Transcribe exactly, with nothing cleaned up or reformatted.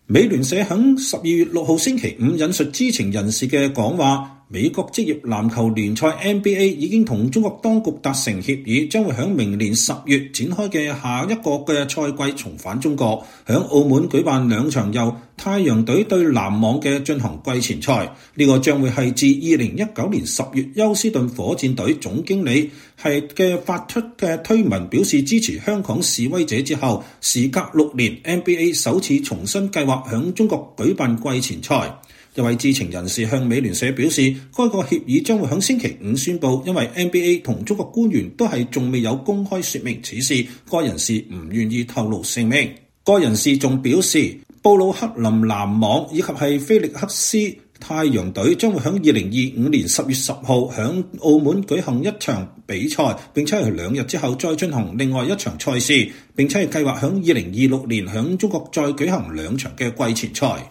美聯社喺十二月六號星期五引述知情人士嘅講話，美國職業籃球聯賽 N B A 已經同中國當局達成協議，將會喺明年十月展開嘅下一個嘅賽季重返中國，喺澳門舉辦兩場由太陽隊對籃網嘅進行季前賽。呢、這個將會係自二零一九年十月休斯頓火箭隊總經理係嘅發出嘅推文表示支持香港示威者之後，時隔六年 N B A 首次重新計劃響中國舉辦季前賽。一位知情人士向美聯社表示，該個協議將會喺星期五宣佈，因為 N B A 同中國官員都係仲未有公開說明此事，該人士唔願意透露姓名。該人士仲表示，布魯克林籃網以及係菲力克斯太陽隊將會喺二零二五年十月十號喺澳門舉行一場比賽，並且係兩日之後再進行另外一場賽事，並且係計劃喺二零二六年喺中國再舉行兩場嘅季前賽。